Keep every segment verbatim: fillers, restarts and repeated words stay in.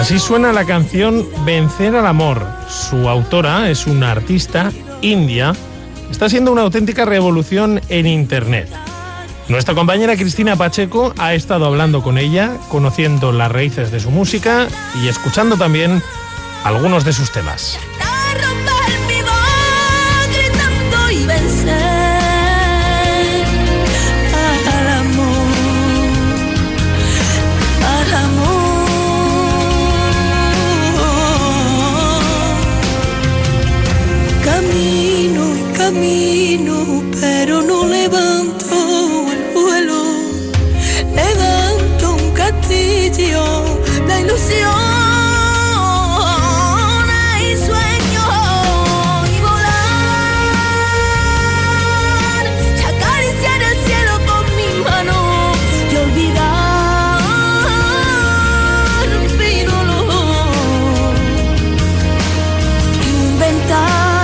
Así suena la canción Vencer al amor. Su autora es una artista india. Está siendo una auténtica revolución en Internet. Nuestra compañera Cristina Pacheco ha estado hablando con ella, conociendo las raíces de su música y escuchando también algunos de sus temas. Camino y camino, pero no levanto el vuelo. Levanto un castillo de ilusión. Y sueño y volar, y acariciar el cielo con mi mano y olvidar mi dolor. Inventar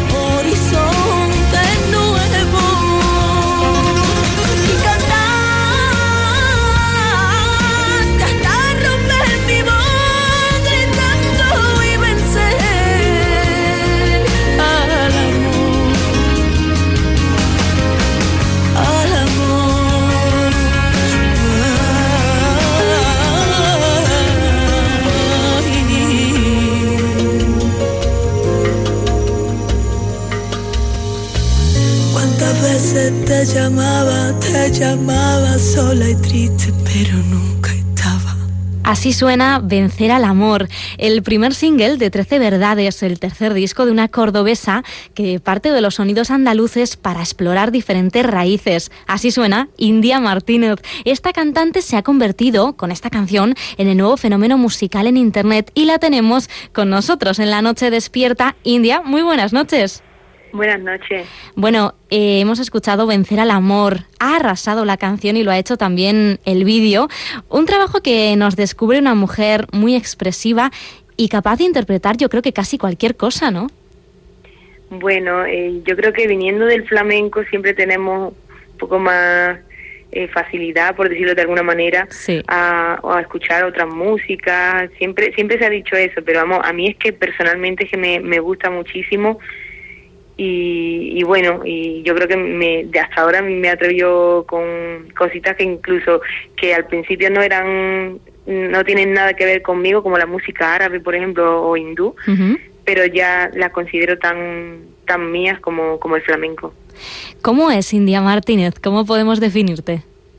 te llamaba, te llamaba sola y triste, pero nunca estaba. Así suena Vencer al amor, el primer single de Trece Verdades, el tercer disco de una cordobesa que parte de los sonidos andaluces para explorar diferentes raíces. Así suena India Martínez. Esta cantante se ha convertido, con esta canción, en el nuevo fenómeno musical en Internet y la tenemos con nosotros en La Noche Despierta. India, muy buenas noches. Buenas noches. Bueno, eh, hemos escuchado Vencer al amor. Ha arrasado la canción y lo ha hecho también el vídeo. Un trabajo que nos descubre una mujer muy expresiva y capaz de interpretar, yo creo que casi cualquier cosa, ¿no? Bueno, eh, yo creo que viniendo del flamenco siempre tenemos un poco más eh, facilidad, por decirlo de alguna manera, sí. a, a escuchar otras músicas. Siempre, siempre se ha dicho eso, pero vamos, a mí es que personalmente es que me, me gusta muchísimo. Y, y bueno, y yo creo que me, de hasta ahora me atrevió con cositas que incluso que al principio no eran, no tienen nada que ver conmigo, como la música árabe, por ejemplo, o hindú, uh-huh. pero ya las considero tan tan mías como, como el flamenco. ¿Cómo es India Martínez? ¿Cómo podemos definirte?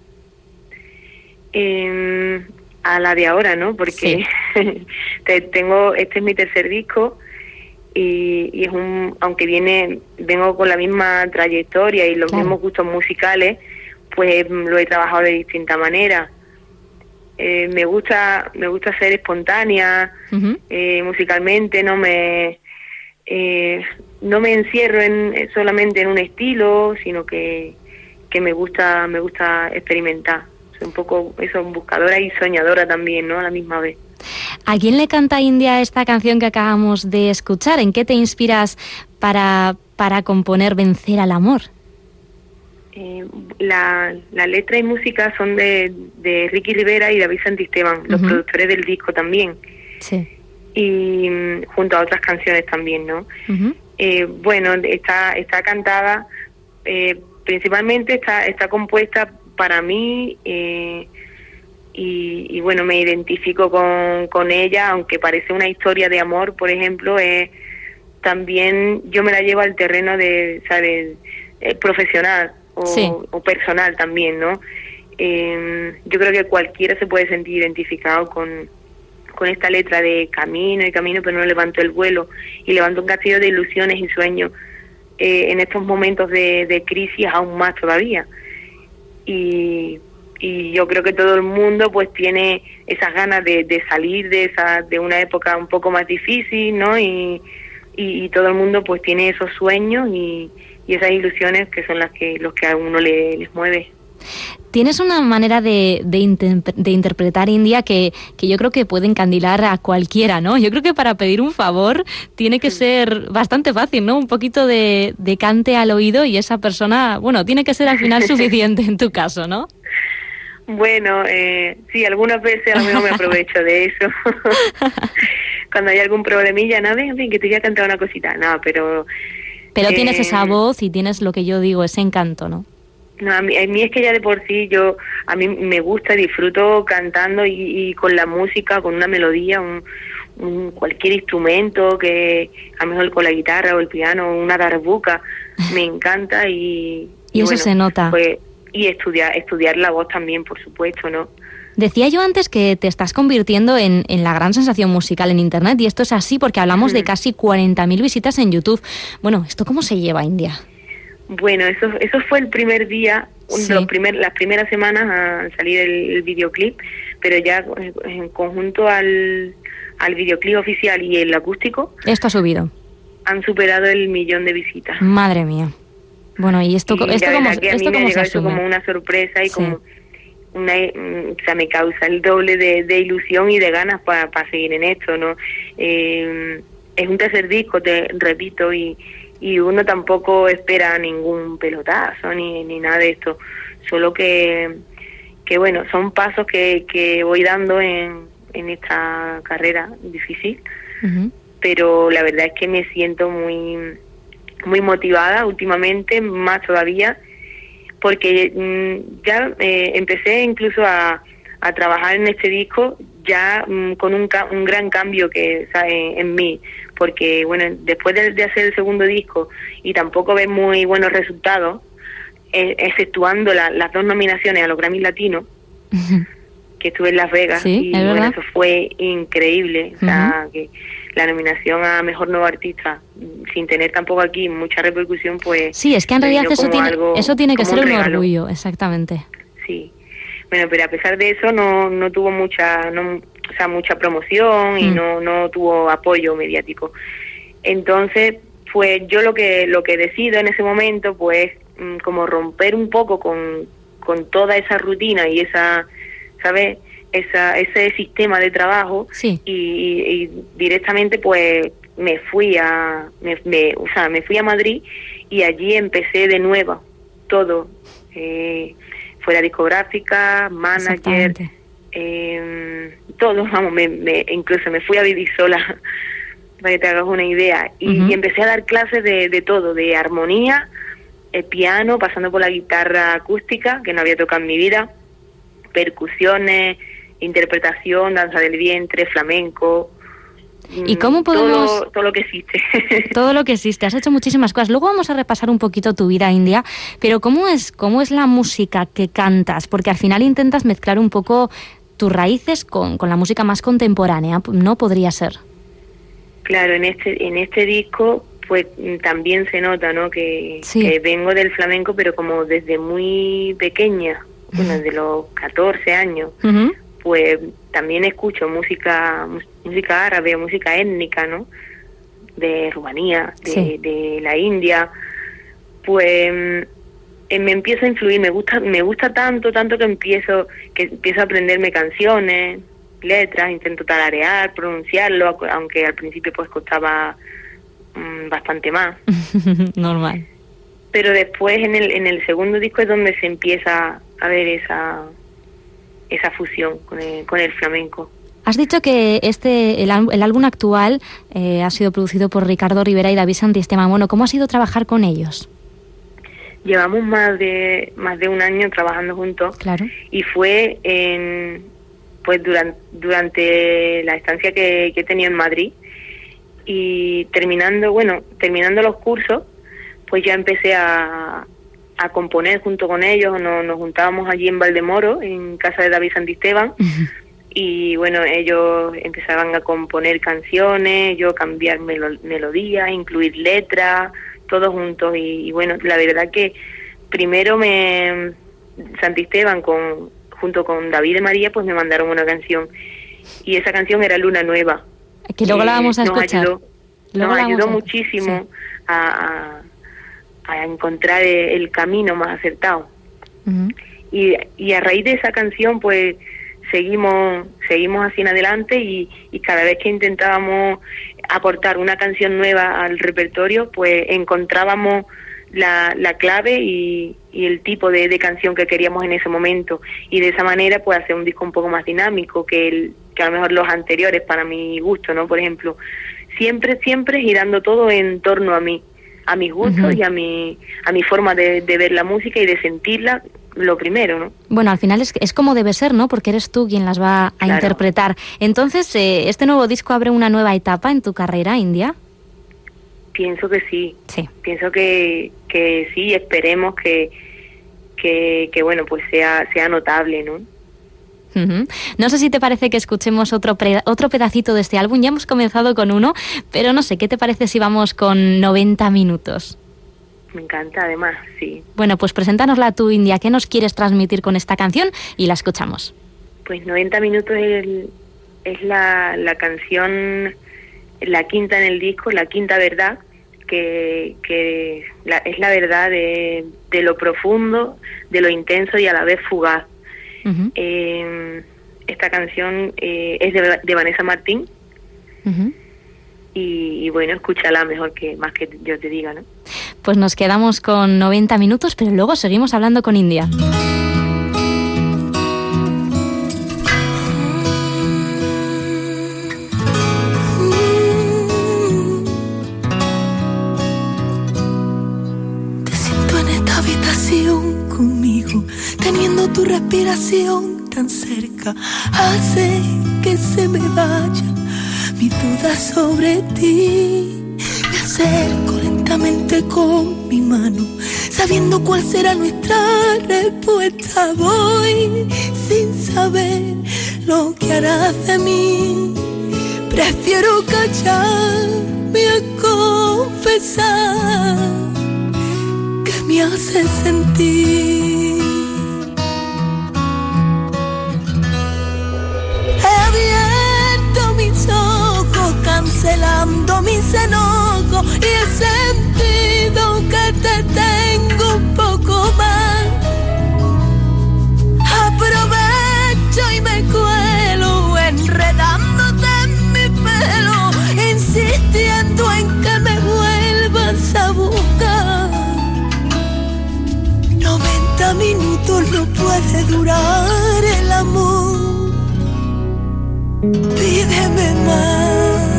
Eh, a la de ahora, ¿no? Porque sí. te, tengo, este es mi tercer disco. Y, y es un, aunque viene, vengo con la misma trayectoria y los claro. mismos gustos musicales, pues lo he trabajado de distinta manera. Eh, me gusta, me gusta ser espontánea, uh-huh. eh, musicalmente, no me, eh, no me encierro en solamente en un estilo, sino que, que me gusta, me gusta experimentar. Soy un poco eso, buscadora y soñadora también, ¿no? A la misma vez. ¿A quién le canta India esta canción que acabamos de escuchar? ¿En qué te inspiras para, para componer Vencer al amor? Eh, la, la letra y música son de, de Ricky Rivera y David Santisteban, uh-huh. los productores del disco también. Sí. Y junto a otras canciones también, ¿no? Uh-huh. Eh, bueno, está, está cantada, eh, principalmente está, está compuesta para mí... Eh, Y, y bueno, me identifico con, con ella, aunque parece una historia de amor, por ejemplo, eh, también yo me la llevo al terreno de, ¿sabes?, eh, profesional o, sí. o personal también, ¿no? Eh, yo creo que cualquiera se puede sentir identificado con, con esta letra de camino y camino, pero no levanto el vuelo y levanto un castillo de ilusiones y sueños eh, en estos momentos de, de crisis aún más todavía. Y... y yo creo que todo el mundo pues tiene esas ganas de, de salir de esa de una época un poco más difícil, ¿no? Y, y, y todo el mundo pues tiene esos sueños y, y esas ilusiones que son las que los que a uno le, les mueve. Tienes una manera de, de, inter- de interpretar India que, que yo creo que puede encandilar a cualquiera, ¿no? Yo creo que para pedir un favor tiene que ser bastante fácil, ¿no? Un poquito de, de cante al oído y esa persona, bueno, tiene que ser al final suficiente en tu caso, ¿no? Bueno, eh, sí, algunas veces a lo mejor me aprovecho de eso. Cuando hay algún problemilla, nada, en fin, que te voy a cantar una cosita. No, pero... Pero eh, tienes esa voz y tienes lo que yo digo, ese encanto, ¿no? No, a mí, a mí es que ya de por sí yo, a mí me gusta, disfruto cantando y, y con la música, con una melodía, un, un cualquier instrumento, que a lo mejor con la guitarra o el piano, una darbuka, me encanta y... Y, y eso bueno, se nota. Pues, y estudiar, estudiar la voz también, por supuesto, ¿no? Decía yo antes que te estás convirtiendo en, en la gran sensación musical en Internet, y esto es así porque hablamos mm. de casi cuarenta mil visitas en YouTube. Bueno, ¿esto cómo se lleva, India? Bueno, eso eso fue el primer día, sí. los primer, las primeras semanas al salir el, el videoclip, pero ya en conjunto al, al videoclip oficial y el acústico... Esto ha subido. Han superado el millón de visitas. Madre mía. Bueno, ¿y esto, y esto cómo, que a esto mí me cómo ha se llegado eso asume? como una sorpresa y sí. como una... O sea, me causa el doble de, de ilusión y de ganas para pa seguir en esto, ¿no? Eh, es un tercer disco, te repito, y... y uno tampoco espera ningún pelotazo ni, ni nada de esto, solo que, que bueno, son pasos que, que voy dando en, en esta carrera difícil, uh-huh. pero la verdad es que me siento muy, muy motivada últimamente, más todavía, porque mmm, ya eh, empecé incluso a, a trabajar en este disco ya mmm, con un, ca- un gran cambio que en, en mí, porque bueno, después de, de hacer el segundo disco y tampoco ver muy buenos resultados, eh, exceptuando la, las dos nominaciones a los Grammy Latinos, uh-huh. que estuve en Las Vegas, sí, y bueno, eso fue increíble, uh-huh. o sea, que la nominación a Mejor Nuevo Artista, sin tener tampoco aquí mucha repercusión, pues... Sí, es que en realidad eso tiene, algo, eso tiene que ser un, un orgullo, exactamente. Sí, bueno, pero a pesar de eso no no tuvo mucha... No, o sea, mucha promoción y mm. no no tuvo apoyo mediático. Entonces, pues yo lo que lo que decido en ese momento, pues como romper un poco con, con toda esa rutina y esa, ¿sabes? Esa ese sistema de trabajo, sí. y, y, y directamente pues me fui a me, me o sea, me fui a Madrid y allí empecé de nuevo todo, eh, fuera discográfica, manager, Eh, todo, vamos, me, me, incluso me fui a vivir sola, para que te hagas una idea, y, uh-huh. y empecé a dar clases de, de todo, de armonía, el piano, pasando por la guitarra acústica, que no había tocado en mi vida, percusiones, interpretación, danza del vientre, flamenco. ¿Y cómo podemos...? Todo, todo lo que existe. Todo lo que existe. Has hecho muchísimas cosas. Luego vamos a repasar un poquito tu vida, India, pero ¿cómo es, cómo es la música que cantas? Porque al final intentas mezclar un poco tus raíces con, con la música más contemporánea, ¿no? Podría ser. Claro, en este en este disco pues también se nota, ¿no? Que, sí. que vengo del flamenco, pero como desde muy pequeña, bueno, desde los catorce años, uh-huh. pues también escucho música música árabe, música étnica, ¿no? De Rumanía, de, sí. de la India, pues me empiezo a influir, me gusta me gusta tanto, tanto que empiezo que empiezo a aprenderme canciones, letras, intento tararear, pronunciarlo, aunque al principio pues costaba mmm, bastante más. Normal. Pero después en el en el segundo disco es donde se empieza a ver esa esa fusión con el, con el flamenco. Has dicho que este el, el álbum actual eh, ha sido producido por Ricardo Rivera y David Santisteban. Bueno, ¿cómo ha sido trabajar con ellos? Llevamos más de más de un año trabajando juntos. Claro. Y fue en pues durante durante la estancia que, que he tenido en Madrid, y terminando bueno terminando los cursos, pues ya empecé a a componer junto con ellos. Nos, nos juntábamos allí en Valdemoro, en casa de David Santisteban. Uh-huh. Y bueno, ellos empezaban a componer canciones, yo cambiar melo- melodías, incluir letras, todos juntos. Y, y bueno, la verdad que primero me Santisteban con junto con David y María pues me mandaron una canción, y esa canción era Luna Nueva, que luego eh, la vamos a escuchar. Ayudó, nos ayudó a... muchísimo sí. a, a, a encontrar el camino más acertado. Uh-huh. y, y a raíz de esa canción pues seguimos seguimos así en adelante, y, y cada vez que intentábamos aportar una canción nueva al repertorio pues encontrábamos la, la clave y, y el tipo de, de canción que queríamos en ese momento, y de esa manera pues hacer un disco un poco más dinámico que el que a lo mejor los anteriores para mi gusto, ¿no? Por ejemplo, siempre siempre girando todo en torno a mí, a mis gustos, uh-huh, y a mi a mi forma de, de ver la música y de sentirla, lo primero, ¿no? Bueno, al final es, es como debe ser, ¿no? Porque eres tú quien las va a claro. interpretar. Entonces, eh, ¿este nuevo disco abre una nueva etapa en tu carrera, India? Pienso que sí. Sí. Pienso que, que sí, esperemos que, que, que bueno, pues sea, sea notable, ¿no? Uh-huh. No sé si te parece que escuchemos otro, pre- otro pedacito de este álbum. Ya hemos comenzado con uno, pero no sé, ¿qué te parece si vamos con noventa minutos? Me encanta, además, sí. Bueno, pues preséntanosla tú, India. ¿Qué nos quieres transmitir con esta canción? Y la escuchamos. Pues noventa minutos es, el, es la, la canción, la quinta en el disco, la quinta verdad, que, que la, es la verdad de, de lo profundo, de lo intenso y a la vez fugaz. Uh-huh. Eh, esta canción eh, es de, de Vanessa Martín. Uh-huh. Y, y bueno, escúchala mejor que más que yo te diga, ¿no? Pues nos quedamos con noventa minutos, pero luego seguimos hablando con India. Te siento en esta habitación conmigo, teniendo tu respiración tan cerca, hace que se me vaya mi duda sobre ti. Me acerco lentamente con mi mano, sabiendo cuál será nuestra respuesta. Voy sin saber lo que harás de mí. Prefiero callarme a confesar que me hace sentir. He abierto mis ojos, cancelando mis enojos, y he sentido que te tengo un poco más. Aprovecho y me cuelo, enredándote en mi pelo, insistiendo en que me vuelvas a buscar. Noventa minutos no puede durar el amor, pídeme más.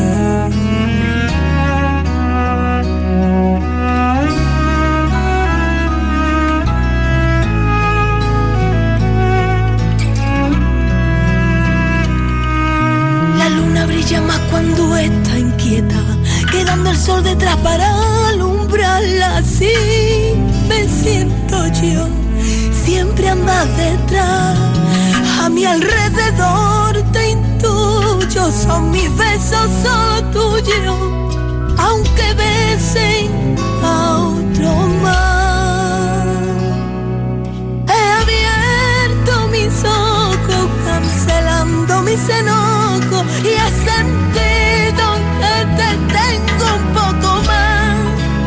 La luna brilla más cuando está inquieta, quedando el sol detrás para alumbrarla. Así me siento yo, siempre andas detrás, a mi alrededor te intuyo, son mis besos solo tuyos, aunque besen a otro más. He abierto mis ojos, cancelando mis enojos, y he sentido que te tengo un poco más.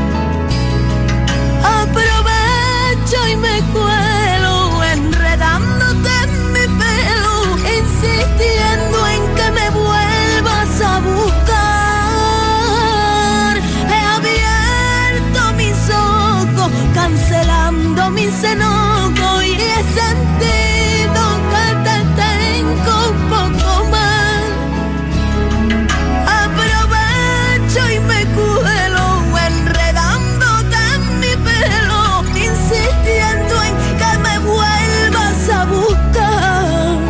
Aprovecho y me cuelo, enredándote en mi pelo, insistiendo en que me vuelvas a buscar. He abierto mis ojos, cancelando mis enojos, y he sentido que te tengo un poco más. Aprovecho y me cuelo, enredándote en mi pelo, insistiendo en que me vuelvas a buscar.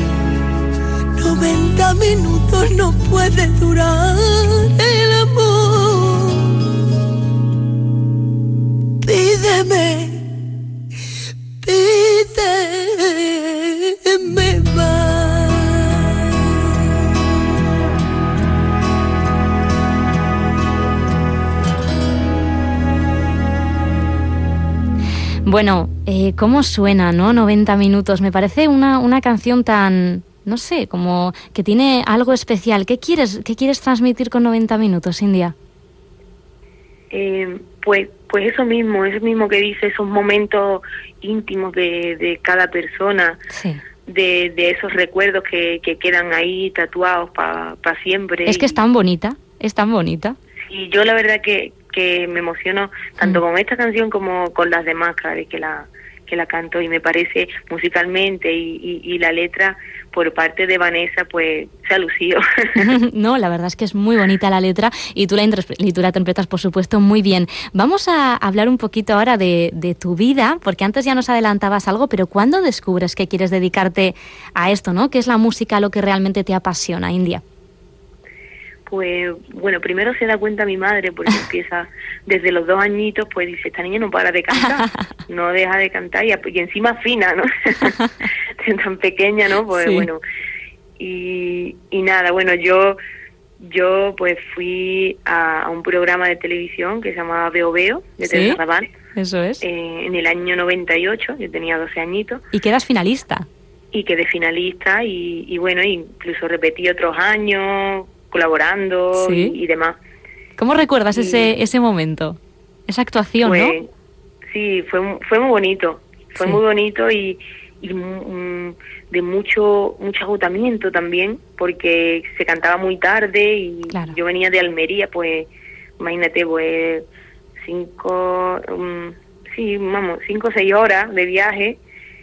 Noventa minutos no puede durar el amor, pídeme, pídeme más. Bueno, eh, ¿cómo suena, no? noventa minutos. Me parece una, una canción tan, no sé, como que tiene algo especial. ¿Qué quieres, qué quieres transmitir con noventa minutos, India? Eh, pues, pues eso mismo, eso mismo que dice, esos momentos íntimos de, de cada persona, sí, de, de esos recuerdos que, que quedan ahí tatuados para pa siempre. Es que es tan bonita, es tan bonita. Y yo la verdad que, que me emociono tanto mm. con esta canción como con las demás cada vez que la que la canto, y me parece musicalmente y, y, y la letra por parte de Vanessa pues se ha lucido. No, la verdad es que es muy bonita la letra y tú la, y tú la interpretas por supuesto muy bien. Vamos a hablar un poquito ahora de, de tu vida, porque antes ya nos adelantabas algo, pero ¿cuándo descubres que quieres dedicarte a esto, ¿no? ¿Qué es la música lo que realmente te apasiona, India? Pues bueno, primero se da cuenta mi madre, porque empieza desde los dos añitos, pues dice, esta niña no para de cantar, no deja de cantar, y, y encima fina, ¿no? Tan pequeña, ¿no? Pues sí. Bueno, y, y nada, bueno, yo yo pues fui a, a un programa de televisión que se llamaba Veo Veo, de ¿Sí? Teresa Raval. Eso es. Eh, en el año noventa y ocho, yo tenía doce añitos. ¿Y quedas finalista? Y quedé finalista, y, y bueno, incluso repetí otros años colaborando, ¿sí? y, y demás. ¿Cómo recuerdas y, ese ese momento? Esa actuación, fue, ¿no? Sí, fue fue muy bonito, fue sí. muy bonito y, y mm, de mucho mucho agotamiento también, porque se cantaba muy tarde y claro. yo venía de Almería, pues imagínate, pues cinco, um, sí, vamos, cinco o seis horas de viaje.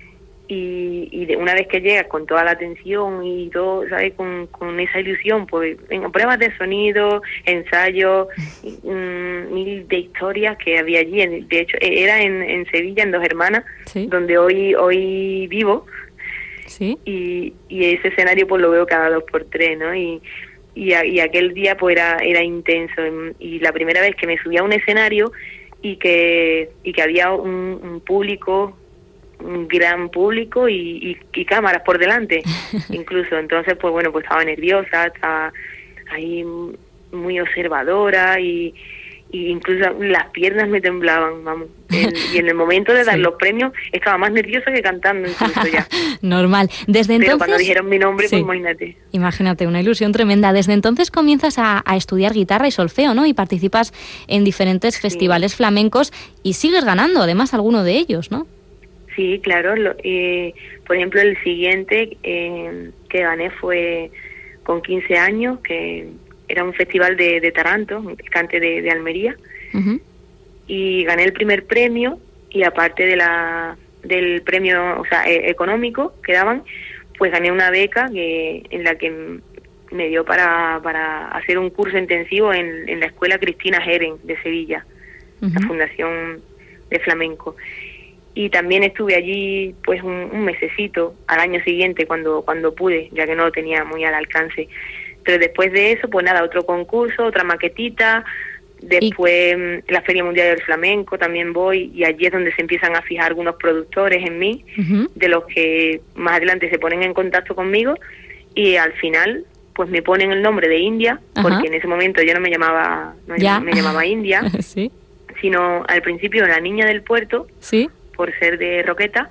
Y, y de una vez que llegas con toda la atención y todo, ¿sabes? Con, con esa ilusión, pues en pruebas de sonido, ensayos, mmm, mil de historias que había allí. De hecho, era en, en Sevilla, en Dos Hermanas, ¿sí? donde hoy hoy vivo. ¿Sí? Y, y ese escenario pues lo veo cada dos por tres, ¿no? Y, y, a, y aquel día pues era, era intenso. Y la primera vez que me subí a un escenario y que, y que había un, un público, un gran público y, y, y cámaras por delante incluso, entonces pues bueno, pues estaba nerviosa, estaba ahí muy observadora y, y incluso las piernas me temblaban, vamos, el, y en el momento de dar sí. los premios estaba más nerviosa que cantando incluso ya. Normal. Desde entonces... Pero cuando dijeron mi nombre, sí. pues imagínate. Imagínate, una ilusión tremenda. Desde entonces comienzas a, a estudiar guitarra y solfeo, ¿no? Y participas en diferentes sí. festivales flamencos y sigues ganando, además, alguno de ellos, ¿no? Sí, claro. Lo, eh, por ejemplo, el siguiente eh, que gané fue con quince años, que era un festival de, de Taranto, un cante de, de Almería, uh-huh. y gané el primer premio, y aparte de la del premio, o sea, eh, económico que daban, pues gané una beca que en la que me dio para, para hacer un curso intensivo en, en la Escuela Cristina Heren de Sevilla, uh-huh. la Fundación de Flamenco. Y también estuve allí pues un, un mesecito al año siguiente cuando cuando pude, ya que no lo tenía muy al alcance. Pero después de eso, pues nada, otro concurso, otra maquetita, después ¿Y? la Feria Mundial del Flamenco también voy, y allí es donde se empiezan a fijar algunos productores en mí, uh-huh. de los que más adelante se ponen en contacto conmigo, y al final pues me ponen el nombre de India, uh-huh. porque en ese momento yo no me llamaba no ¿Ya? me llamaba India, ¿Sí? sino al principio la niña del puerto, ¿Sí? por ser de Roqueta,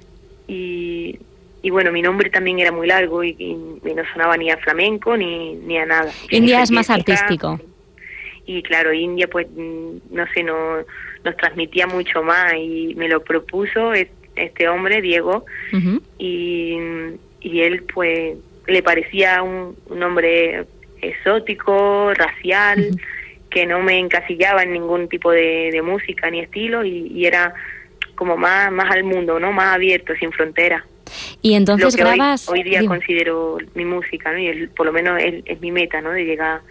y, y bueno, mi nombre también era muy largo y, y, y no sonaba ni a flamenco ni, ni a nada. India es más artístico. Y claro, India pues, no sé, no, nos transmitía mucho más, y me lo propuso este hombre, Diego, uh-huh. y, y él pues le parecía un, un nombre exótico, racial, uh-huh. que no me encasillaba en ningún tipo de, de música ni estilo, y, y era como más más al mundo, ¿no? Más abierto, sin fronteras. Y entonces Lo que grabas... Hoy, hoy día Dime. considero mi música, ¿no? Y el, por lo menos es, es mi meta, ¿no? De llegar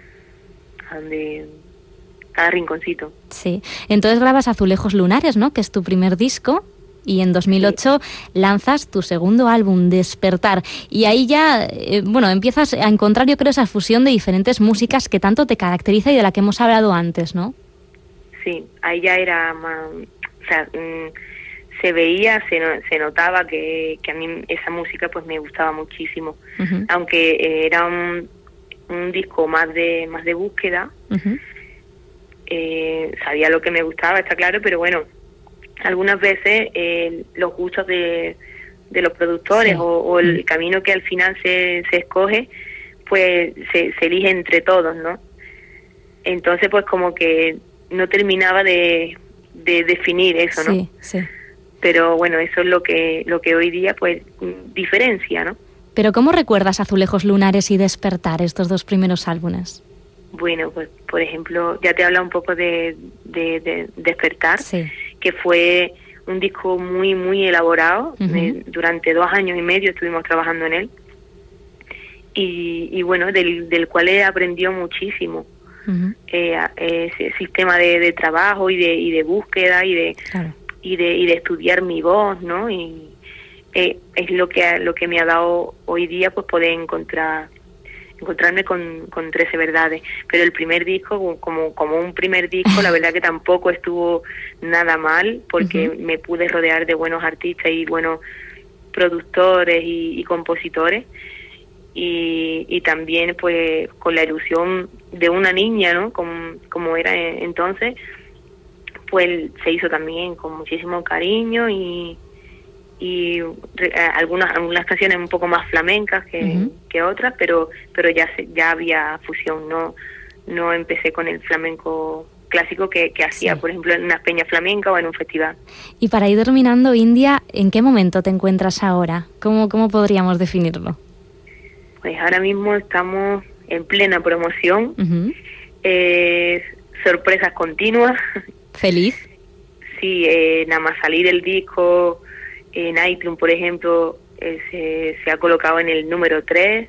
a donde... cada rinconcito. Sí. Entonces grabas Azulejos Lunares, ¿no? Que es tu primer disco. Y en dos mil ocho sí. lanzas tu segundo álbum, Despertar. Y ahí ya, eh, bueno, empiezas a encontrar, yo creo, esa fusión de diferentes músicas que tanto te caracteriza y de la que hemos hablado antes, ¿no? Sí, ahí ya era más... O sea, mmm, se veía, se, no, se notaba que, que a mí esa música pues me gustaba muchísimo. Uh-huh. Aunque eh, era un, un disco más de más de búsqueda, uh-huh. eh, sabía lo que me gustaba, está claro, pero bueno, algunas veces eh, los gustos de, de los productores sí. o, o el uh-huh. camino que al final se, se escoge, pues se, se elige entre todos, ¿no? Entonces pues como que no terminaba de... de definir eso, ¿no? Sí, sí. Pero bueno, eso es lo que lo que hoy día pues diferencia, ¿no? Pero ¿cómo recuerdas Azulejos Lunares y Despertar, estos dos primeros álbumes? Bueno, pues por ejemplo, ya te habla un poco de, de, de Despertar, sí. que fue un disco muy, muy elaborado. Uh-huh. eh, durante dos años y medio estuvimos trabajando en él. Y, y bueno, del, del cual he aprendido muchísimo. Uh-huh. eh, ese sistema de, de trabajo y de, y de búsqueda y de, claro. y de y de estudiar mi voz, ¿no? Y eh, es lo que lo que me ha dado hoy día, pues poder encontrar encontrarme con, con trece verdades. Pero el primer disco, como como un primer disco, la verdad que tampoco estuvo nada mal, porque uh-huh. me pude rodear de buenos artistas y buenos productores y, y compositores. Y, y también pues con la ilusión de una niña, ¿no? Como, como era entonces, pues se hizo también con muchísimo cariño y, y re, algunas algunas canciones un poco más flamencas que, uh-huh. que otras, pero pero ya se, ya había fusión, no no empecé con el flamenco clásico que, que hacía, sí. por ejemplo, en una peña flamenca o en un festival. Y para ir terminando, India, ¿en qué momento te encuentras ahora? ¿Cómo, cómo podríamos definirlo? Pues ahora mismo estamos en plena promoción, uh-huh. eh, sorpresas continuas. ¿Feliz? Sí, eh, nada más salir el disco en iTunes, por ejemplo, eh, se, se ha colocado en el número tres,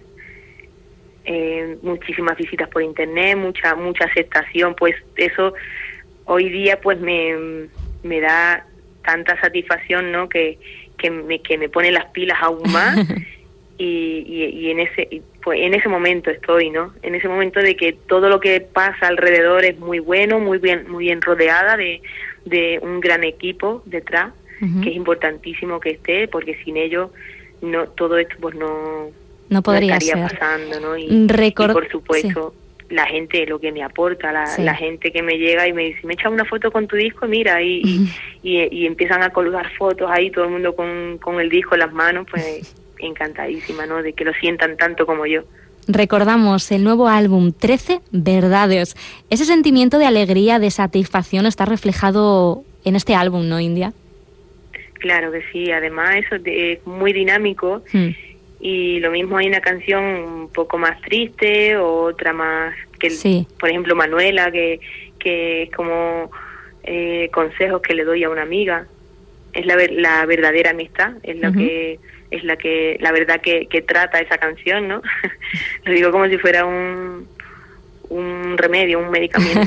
eh, muchísimas visitas por internet, mucha mucha aceptación, pues eso hoy día pues me, me da tanta satisfacción, ¿no? Que, que, me, que me pone las pilas aún más. Y, y, y en ese pues en ese momento estoy, ¿no? En ese momento de que todo lo que pasa alrededor es muy bueno, muy bien muy bien rodeada de, de un gran equipo detrás, uh-huh. que es importantísimo que esté, porque sin ellos no todo esto pues no, no podría no estaría ser. pasando, ¿no? Y, Record- y por supuesto sí. la gente, lo que me aporta, la, sí. la gente que me llega y me dice, me echa una foto con tu disco, mira, y, uh-huh. y, y, y empiezan a colgar fotos ahí, todo el mundo con, con el disco en las manos, pues encantadísima, ¿no? De que lo sientan tanto como yo. Recordamos el nuevo álbum, trece verdades. Ese sentimiento de alegría, de satisfacción está reflejado en este álbum, ¿no, India? Claro que sí, además eso es muy dinámico, hmm. y lo mismo hay una canción un poco más triste, o otra más, que sí. por ejemplo Manuela, que, que es como eh, consejos que le doy a una amiga. Es la, la verdadera amistad, es la uh-huh. que es la que la verdad que, que trata esa canción, ¿no? Lo digo como si fuera un un remedio, un medicamento.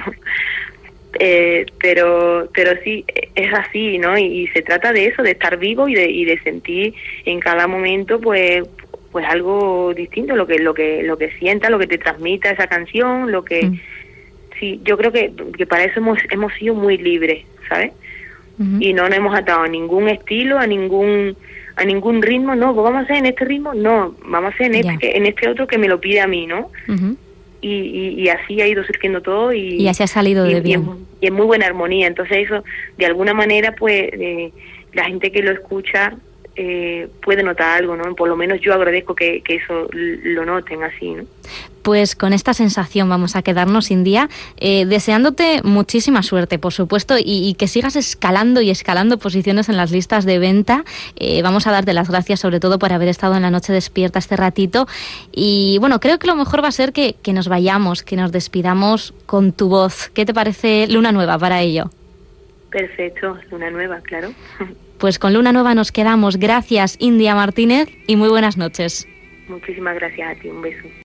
eh, pero pero sí es así, ¿no? Y, y se trata de eso, de estar vivo y de y de sentir en cada momento pues pues algo distinto, lo que lo que lo que sienta, lo que te transmita esa canción, lo que uh-huh. sí, yo creo que que para eso hemos hemos sido muy libres, ¿sabes? Uh-huh. Y no nos hemos atado a ningún estilo, a ningún a ningún ritmo, no, pues vamos a hacer en este ritmo, no, vamos a hacer en, yeah. este, en este otro que me lo pide a mí, ¿no? Uh-huh. Y, y, y así ha ido surgiendo todo y, y así ha salido y, de bien. Y en, y en muy buena armonía, entonces eso, de alguna manera, pues, eh, la gente que lo escucha eh, puede notar algo, ¿no? Por lo menos yo agradezco que, que eso lo noten así, ¿no? Pues con esta sensación vamos a quedarnos, India, eh, deseándote muchísima suerte, por supuesto, y, y que sigas escalando y escalando posiciones en las listas de venta. Eh, vamos a darte las gracias sobre todo por haber estado en la noche despierta este ratito. Y bueno, creo que lo mejor va a ser que, que nos vayamos, que nos despidamos con tu voz. ¿Qué te parece Luna Nueva para ello? Perfecto, Luna Nueva, claro. Pues con Luna Nueva nos quedamos. Gracias, India Martínez, y muy buenas noches. Muchísimas gracias a ti, un beso.